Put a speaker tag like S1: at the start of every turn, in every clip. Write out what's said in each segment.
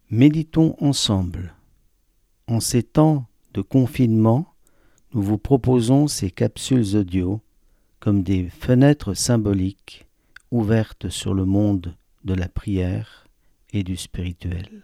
S1: Méditons ensemble. En ces temps de confinement, nous vous proposons ces capsules audio comme des fenêtres symboliques ouvertes sur le monde de la prière et du spirituel.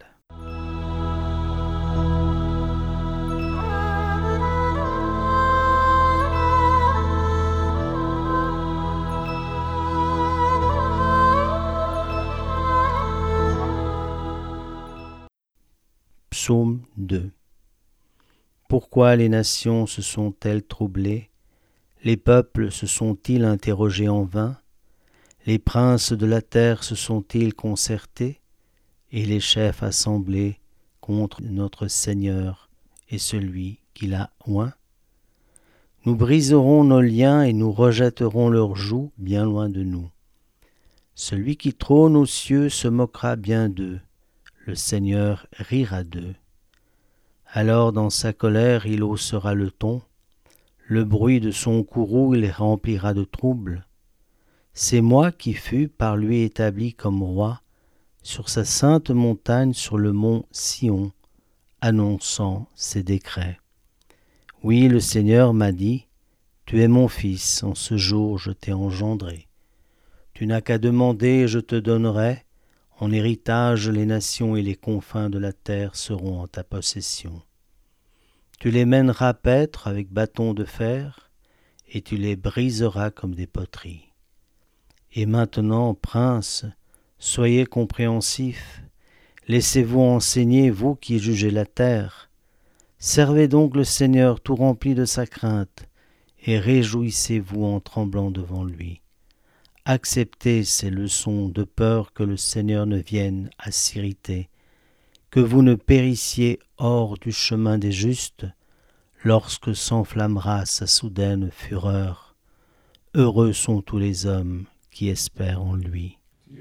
S1: Psaume 2. Pourquoi les nations se sont-elles troublées? Les peuples se sont-ils interrogés en vain? Les princes de la terre se sont-ils concertés? Et les chefs assemblés contre notre Seigneur et celui qui l'a oint? Nous briserons nos liens et nous rejetterons leurs jougs bien loin de nous. Celui qui trône aux cieux se moquera bien d'eux. Le Seigneur rira d'eux. Alors dans sa colère il haussera le ton, le bruit de son courroux il remplira de trouble. C'est moi qui fus par lui établi comme roi, sur sa sainte montagne sur le mont Sion, annonçant ses décrets. Oui, le Seigneur m'a dit, tu es mon fils, en ce jour je t'ai engendré. Tu n'as qu'à demander et je te donnerai. En héritage, les nations et les confins de la terre seront en ta possession. Tu les mèneras paître avec bâton de fer, et tu les briseras comme des poteries. Et maintenant, princes, soyez compréhensifs, laissez-vous enseigner, vous qui jugez la terre. Servez donc le Seigneur tout rempli de sa crainte, et réjouissez-vous en tremblant devant lui. Acceptez ces leçons de peur que le Seigneur ne vienne à s'irriter, que vous ne périssiez hors du chemin des justes, lorsque s'enflammera sa soudaine fureur. Heureux sont tous les hommes qui espèrent en lui.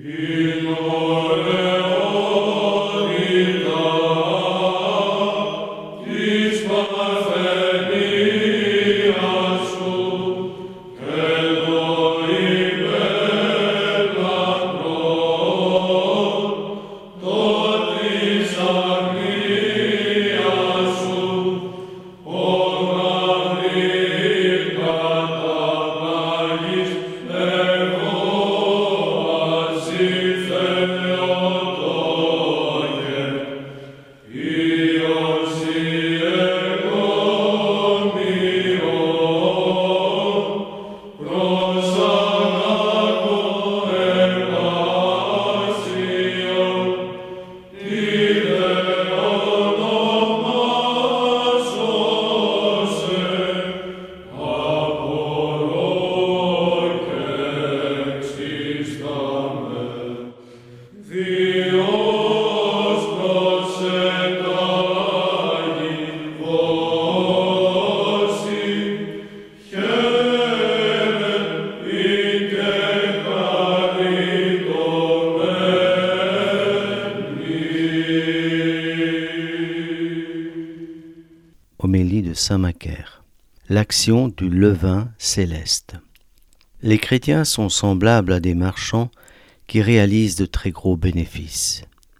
S1: Homélie de saint Macaire. L'action du levain céleste. Les chrétiens sont semblables à des marchands qui réalisent de très gros bénéfices.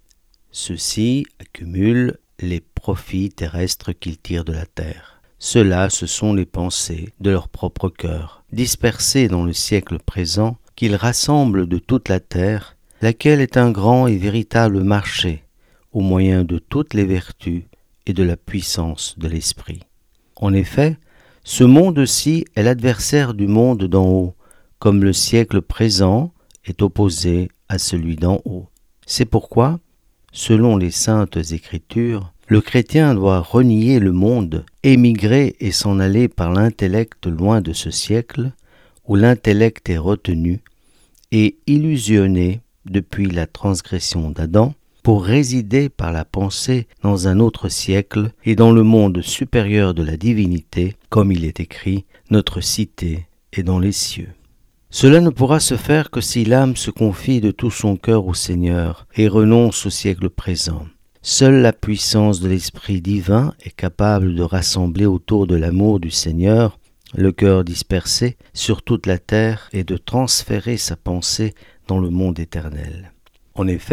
S1: Ceux-ci accumulent les profits terrestres qu'ils tirent de la terre. Ceux-là, ce sont les pensées de leur propre cœur, dispersées dans le siècle présent, qu'ils rassemblent de toute la terre, laquelle est un grand et véritable marché, au moyen de toutes les vertus et de la puissance de l'esprit. En effet, ce monde-ci est l'adversaire du monde d'en haut, comme le siècle présent est opposé à celui d'en haut. C'est pourquoi, selon les saintes Écritures, le chrétien doit renier le monde, émigrer et s'en aller par l'intellect loin de ce siècle, où l'intellect est retenu et illusionné depuis la transgression d'Adam, pour résider par la pensée dans un autre siècle et dans le monde supérieur de la divinité, comme il est écrit, notre cité est dans les cieux. Cela ne pourra se faire que si l'âme se confie de tout son cœur au Seigneur et renonce au siècle présent. Seule la puissance de l'Esprit divin est capable de rassembler autour de l'amour du Seigneur le cœur dispersé sur toute la terre et de transférer sa pensée dans le monde éternel. En effet,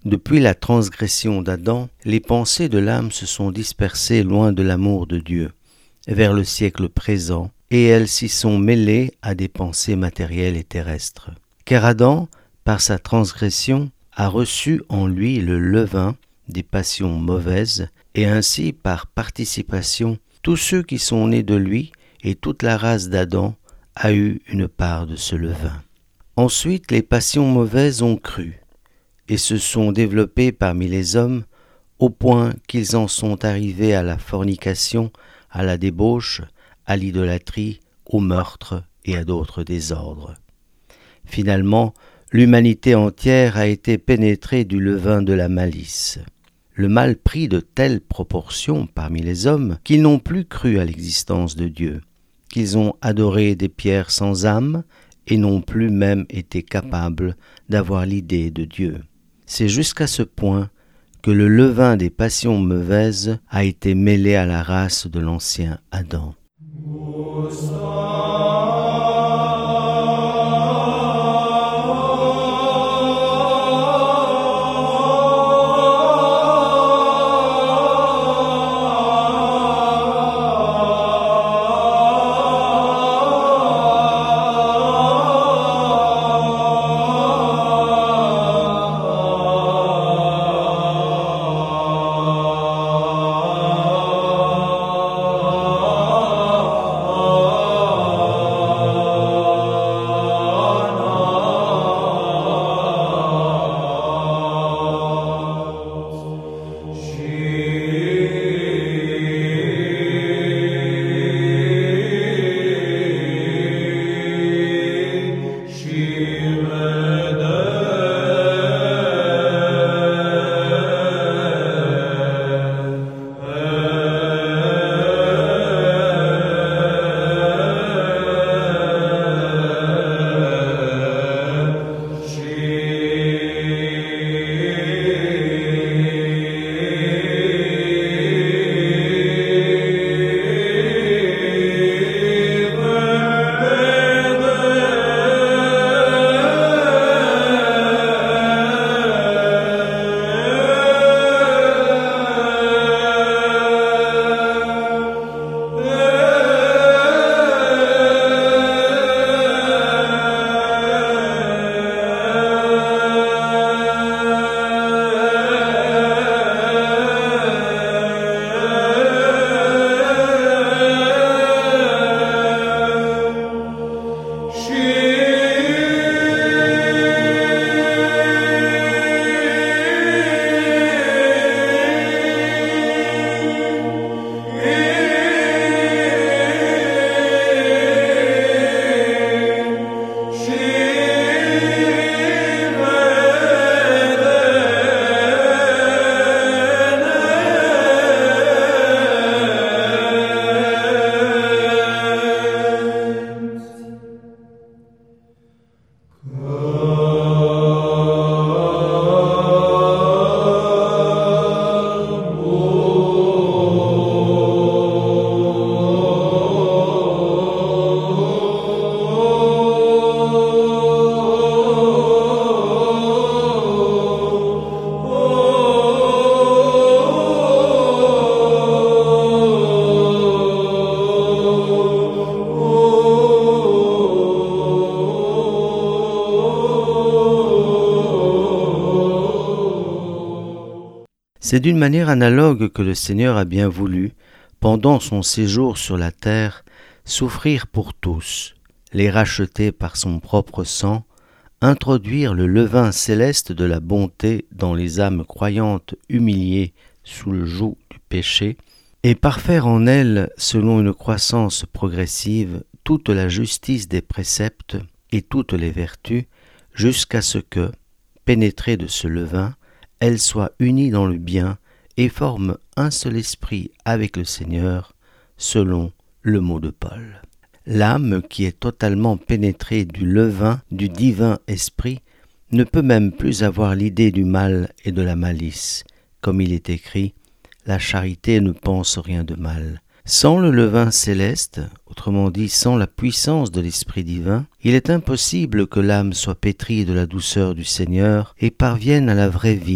S1: Depuis la transgression d'Adam, les pensées de l'âme se sont dispersées loin de l'amour de Dieu, vers le siècle présent, et elles s'y sont mêlées à des pensées matérielles et terrestres. Car Adam, par sa transgression, a reçu en lui le levain des passions mauvaises, et ainsi, par participation, tous ceux qui sont nés de lui et toute la race d'Adam a eu une part de ce levain. Ensuite, les passions mauvaises ont cru et se sont développées parmi les hommes au point qu'ils en sont arrivés à la fornication, à la débauche, à l'idolâtrie, au meurtre et à d'autres désordres. Finalement, l'humanité entière a été pénétrée du levain de la malice. Le mal prit de telles proportions parmi les hommes qu'ils n'ont plus cru à l'existence de Dieu, qu'ils ont adoré des pierres sans âme et n'ont plus même été capables d'avoir l'idée de Dieu. C'est jusqu'à ce point que le levain des passions mauvaises a été mêlé à la race de l'ancien Adam. C'est d'une manière analogue que le Seigneur a bien voulu, pendant son séjour sur la terre, souffrir pour tous, les racheter par son propre sang, introduire le levain céleste de la bonté dans les âmes croyantes humiliées sous le joug du péché, et parfaire en elles, selon une croissance progressive, toute la justice des préceptes et toutes les vertus, jusqu'à ce que, pénétrées de ce levain, elles soient unies dans le bien et forment un seul esprit avec le Seigneur, selon le mot de Paul. L'âme qui est totalement pénétrée du levain du divin esprit ne peut même plus avoir l'idée du mal et de la malice, comme il est écrit « La charité ne pense rien de mal ». Sans le levain céleste, autrement dit sans la puissance de l'Esprit divin, il est impossible que l'âme soit pétrie de la douceur du Seigneur et parvienne à la vraie vie,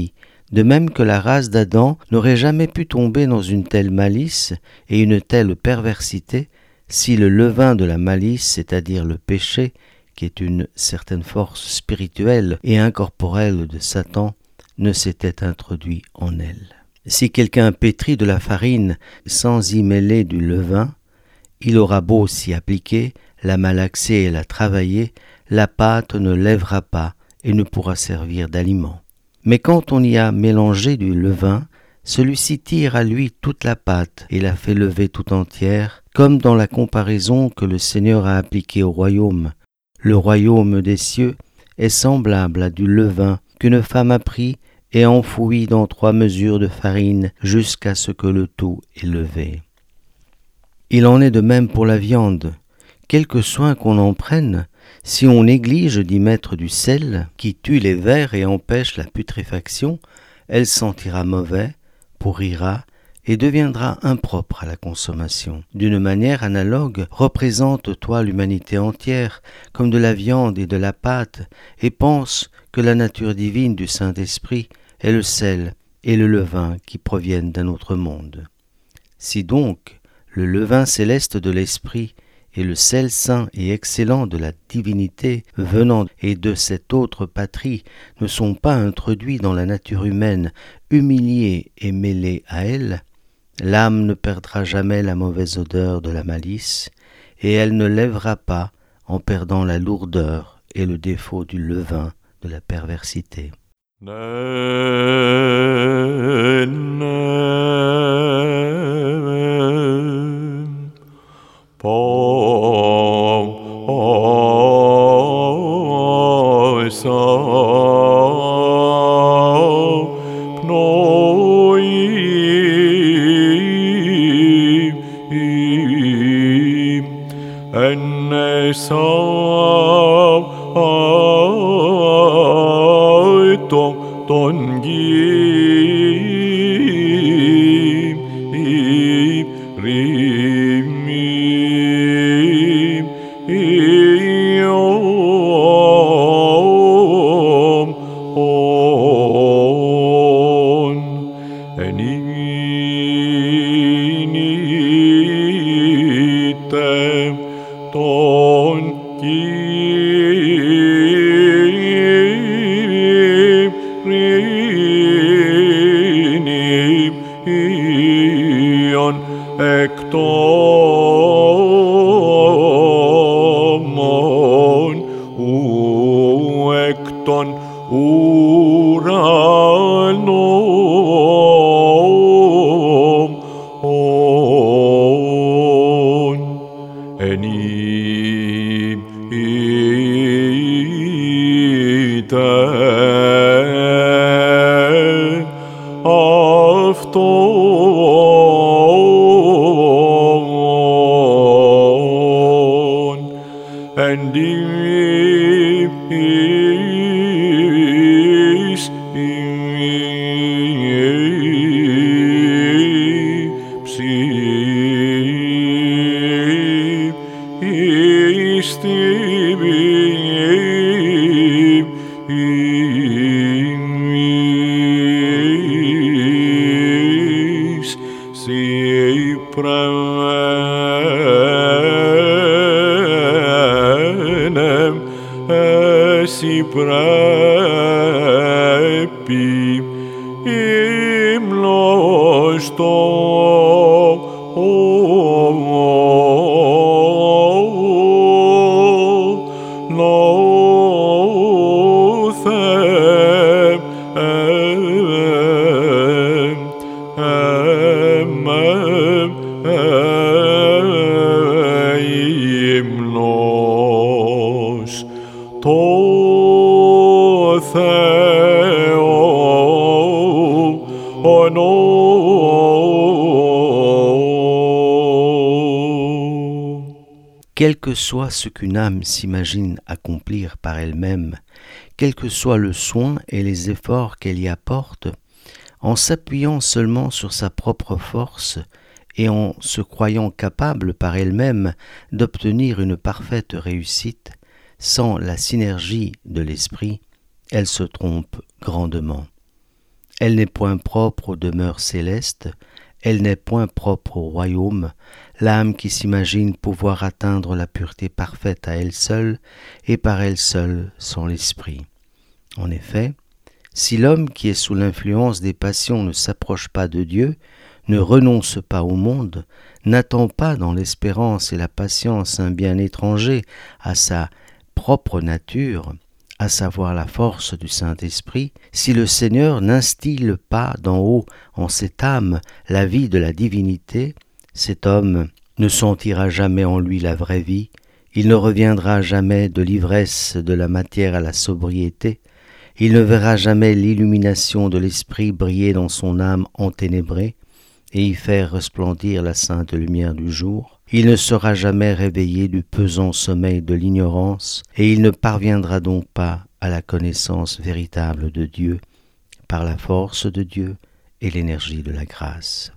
S1: de même que la race d'Adam n'aurait jamais pu tomber dans une telle malice et une telle perversité si le levain de la malice, c'est-à-dire le péché, qui est une certaine force spirituelle et incorporelle de Satan, ne s'était introduit en elle. Si quelqu'un pétrit de la farine sans y mêler du levain, il aura beau s'y appliquer, la malaxer et la travailler, la pâte ne lèvera pas et ne pourra servir d'aliment. Mais quand on y a mélangé du levain, celui-ci tire à lui toute la pâte et la fait lever tout entière, comme dans la comparaison que le Seigneur a appliquée au royaume. Le royaume des cieux est semblable à du levain qu'une femme a pris et enfoui dans 3 mesures de farine jusqu'à ce que le tout est levé. Il en est de même pour la viande. Quelque soin qu'on en prenne, si on néglige d'y mettre du sel, qui tue les vers et empêche la putréfaction, elle sentira mauvais, pourrira et deviendra impropre à la consommation. D'une manière analogue, représente-toi l'humanité entière comme de la viande et de la pâte, et pense que la nature divine du Saint-Esprit est le sel et le levain qui proviennent d'un autre monde. Si donc le levain céleste de l'Esprit et le sel saint et excellent de la divinité venant et de cette autre patrie ne sont pas introduits dans la nature humaine, humiliés et mêlés à elle, l'âme ne perdra jamais la mauvaise odeur de la malice, et elle ne lèvera pas en perdant la lourdeur et le défaut du levain de la perversité. Quel que soit ce qu'une âme s'imagine accomplir par elle-même, quel que soit le soin et les efforts qu'elle y apporte, en s'appuyant seulement sur sa propre force et en se croyant capable par elle-même d'obtenir une parfaite réussite, sans la synergie de l'esprit, elle se trompe grandement. Elle n'est point propre aux demeures célestes, elle n'est point propre au royaume, l'âme qui s'imagine pouvoir atteindre la pureté parfaite à elle seule, et par elle seule sans l'esprit. En effet, si l'homme qui est sous l'influence des passions ne s'approche pas de Dieu, ne renonce pas au monde, n'attend pas dans l'espérance et la patience un bien étranger à sa propre nature, à savoir la force du Saint-Esprit, si le Seigneur n'instille pas d'en haut en cette âme la vie de la divinité, cet homme ne sentira jamais en lui la vraie vie, il ne reviendra jamais de l'ivresse de la matière à la sobriété, il ne verra jamais l'illumination de l'Esprit briller dans son âme enténébrée et y faire resplendir la sainte lumière du jour. Il ne sera jamais réveillé du pesant sommeil de l'ignorance et il ne parviendra donc pas à la connaissance véritable de Dieu par la force de Dieu et l'énergie de la grâce.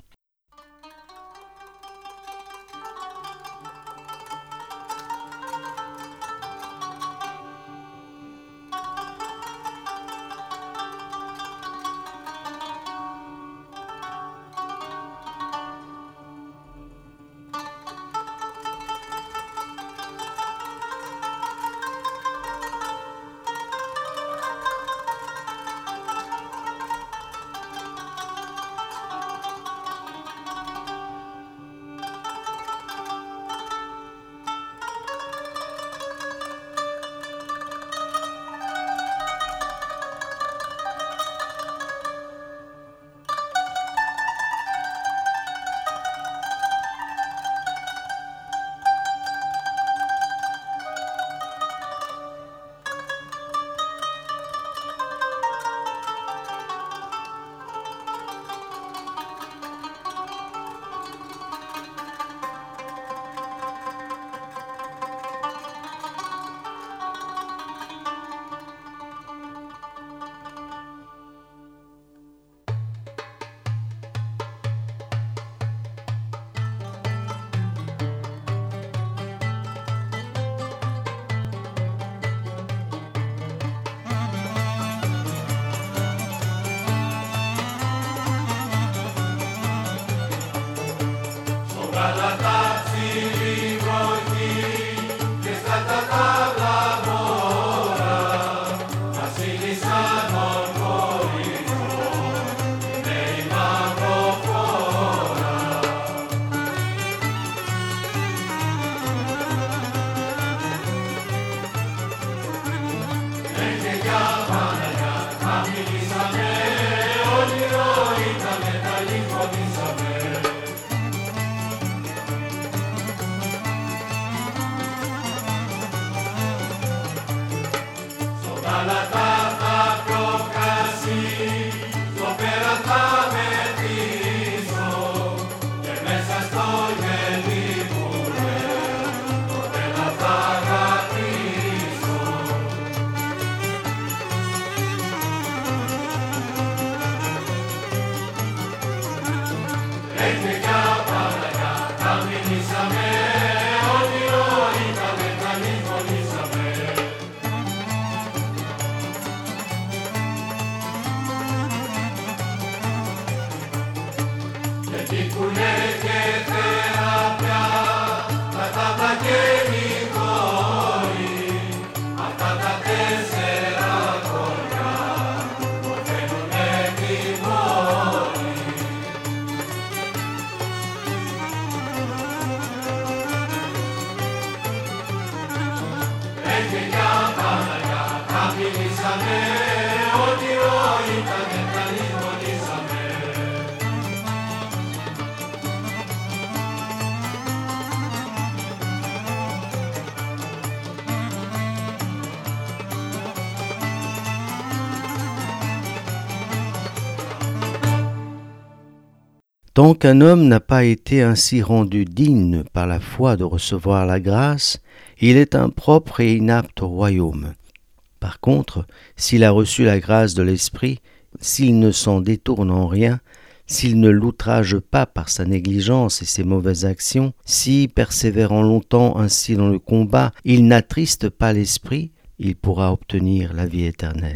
S1: Tant qu'un homme n'a pas été ainsi rendu digne par la foi de recevoir la grâce, il est impropre et inapte au royaume. Par contre, s'il a reçu la grâce de l'Esprit, s'il ne s'en détourne en rien, s'il ne l'outrage pas par sa négligence et ses mauvaises actions, si, persévérant longtemps ainsi dans le combat, il n'attriste pas l'Esprit, il pourra obtenir la vie éternelle.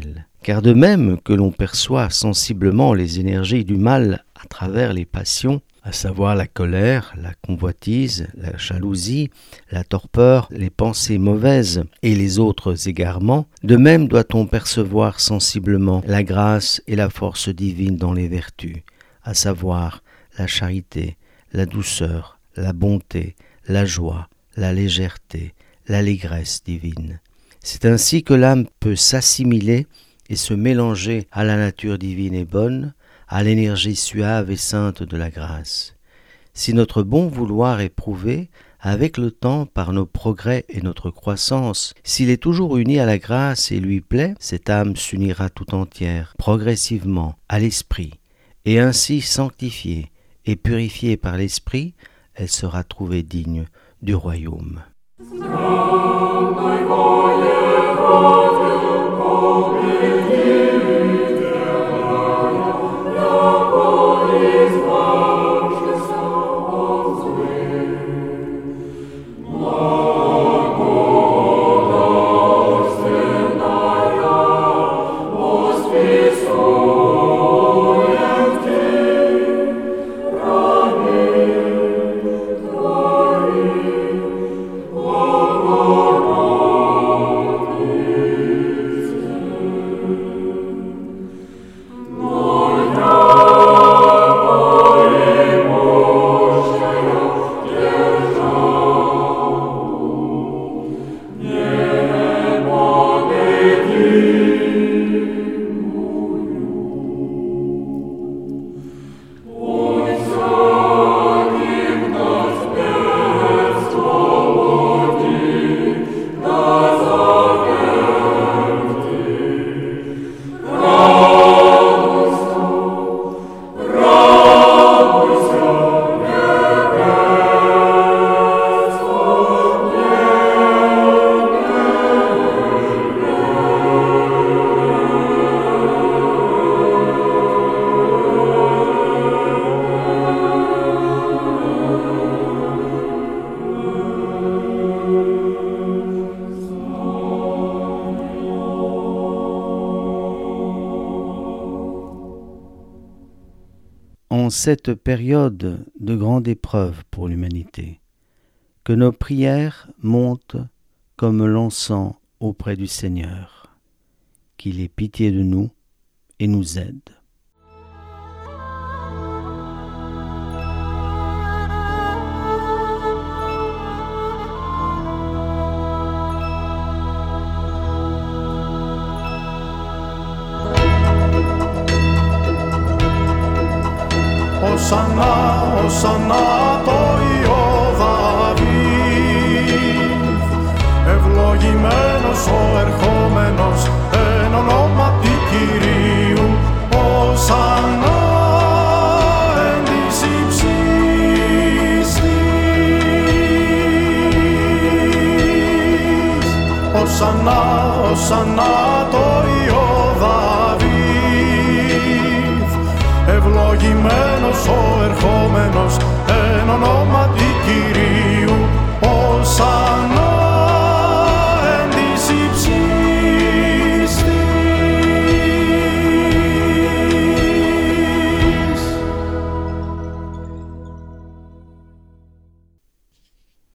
S1: Car de même que l'on perçoit sensiblement les énergies du mal à travers les passions, à savoir la colère, la convoitise, la jalousie, la torpeur, les pensées mauvaises et les autres égarements, de même doit-on percevoir sensiblement la grâce et la force divine dans les vertus, à savoir la charité, la douceur, la bonté, la joie, la légèreté, l'allégresse divine. C'est ainsi que l'âme peut s'assimiler et se mélanger à la nature divine et bonne, à l'énergie suave et sainte de la grâce. Si notre bon vouloir est prouvé, avec le temps, par nos progrès et notre croissance, s'il est toujours uni à la grâce et lui plaît, cette âme s'unira tout entière, progressivement, à l'esprit, et ainsi sanctifiée et purifiée par l'esprit, elle sera trouvée digne du royaume. En cette période de grande épreuve pour l'humanité, que nos prières montent comme l'encens auprès du Seigneur, qu'il ait pitié de nous et nous aide.
S2: Οσανά, οσανά το Υιό Δαβίδ, ευλογημένος ο ερχόμενος εν ονόματι Κυρίου. Οσανά εν της υψίστης. Οσανά, οσανά το Υιό Δαβίδ, ευλογημένος